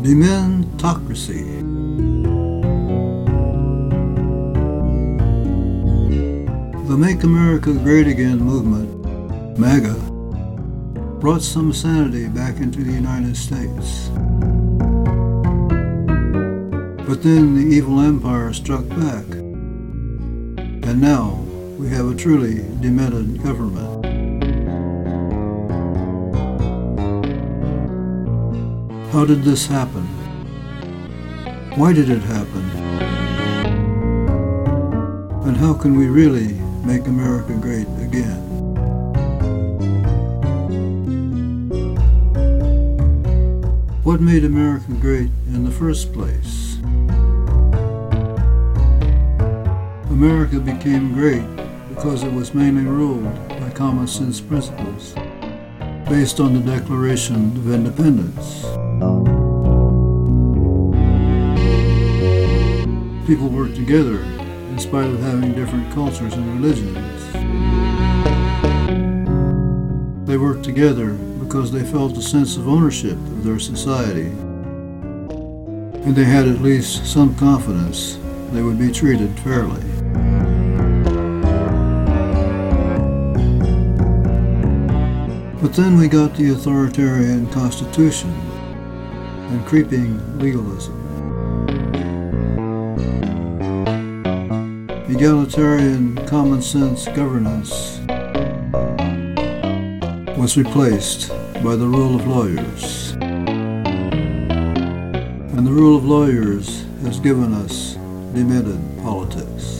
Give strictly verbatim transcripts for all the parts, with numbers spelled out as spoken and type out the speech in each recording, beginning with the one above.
Dementocracy. The Make America Great Again movement, MAGA, brought some sanity back into the United States. But then the evil empire struck back, and now we have a truly demented government. How did this happen? Why did it happen? And how can we really make America great again? What made America great in the first place? America became great because it was mainly ruled by common sense principles based on the Declaration of Independence. People worked together in spite of having different cultures and religions. They worked together because they felt a sense of ownership of their society, and they had at least some confidence they would be treated fairly. But then we got the authoritarian constitution and creeping legalism. Egalitarian common sense governance was replaced by the rule of lawyers. And the rule of lawyers has given us demented politics.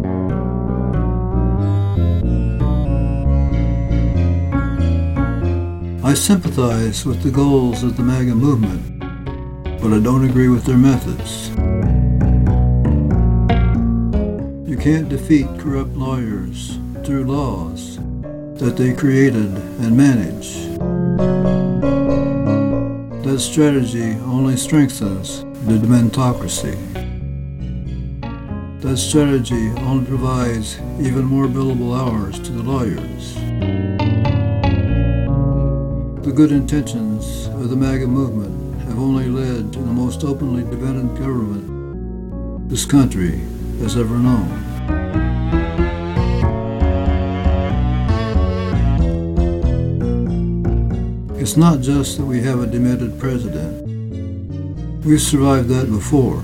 I sympathize with the goals of the MAGA movement, but I don't agree with their methods. You can't defeat corrupt lawyers through laws that they created and manage. That strategy only strengthens the dementocracy. That strategy only provides even more billable hours to the lawyers. The good intentions of the MAGA movement have only led to the most openly demented government this country has ever known. It's not just that we have a demented president. We've survived that before.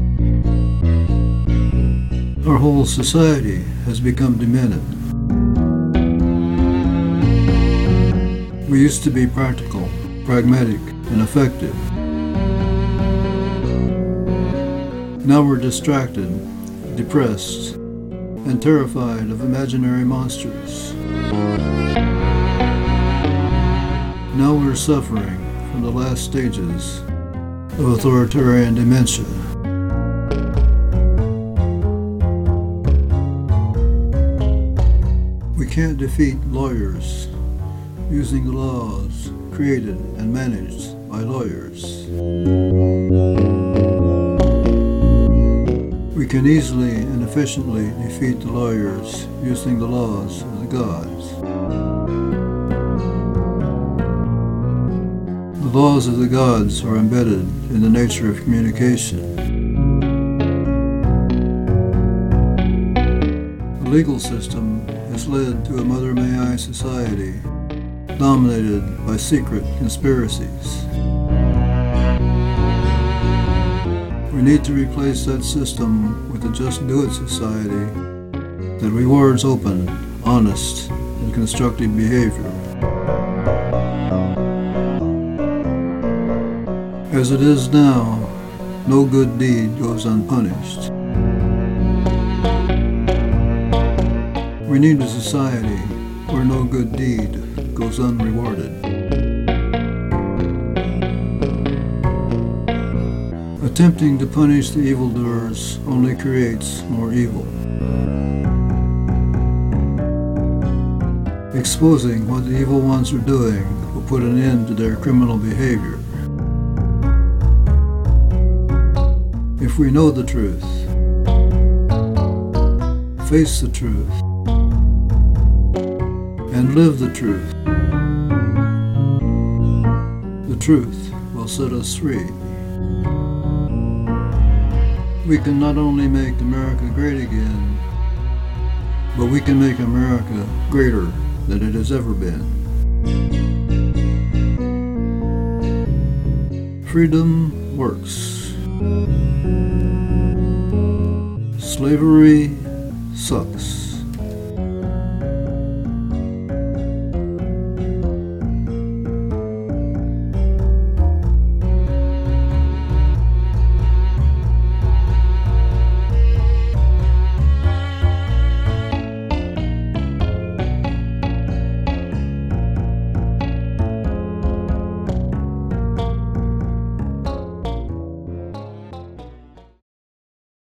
Our whole society has become demented. We used to be practical, pragmatic, and effective. Now we're distracted, depressed, and terrified of imaginary monsters. Now we're suffering from the last stages of authoritarian dementia. We can't defeat lawyers using the laws created and managed by lawyers. We can easily and efficiently defeat the lawyers using the laws of the gods. The laws of the gods are embedded in the nature of communication. The legal system has led to a Mother May I society dominated by secret conspiracies. We need to replace that system with a Just Do It society that rewards open, honest, and constructive behavior. As it is now, no good deed goes unpunished. We need a society where no good deed goes unrewarded. Attempting to punish the evildoers only creates more evil. Exposing what the evil ones are doing will put an end to their criminal behavior. If we know the truth, face the truth, and live the truth, the truth will set us free. We can not only make America great again, but we can make America greater than it has ever been. Freedom works. Slavery sucks.